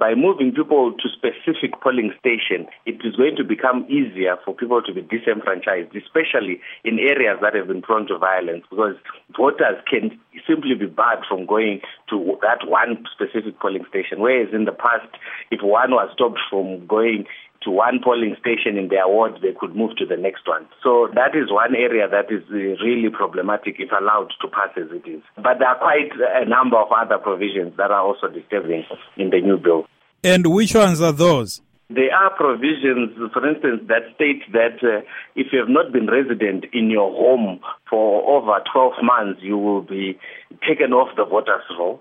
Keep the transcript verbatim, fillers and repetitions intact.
by moving people to specific polling stations, it is going to become easier for people to be disenfranchised, especially in areas that have been prone to violence, because voters can simply be barred from going to that one specific polling station, whereas in the past, if one was stopped from going to one polling station in their ward, they could move to the next one. So that is one area that is really problematic if allowed to pass as it is. But there are quite a number of other provisions that are also disturbing in the new bill. And which ones are those? There are provisions, for instance, that state that uh, if you have not been resident in your home for over twelve months, you will be taken off the voters roll.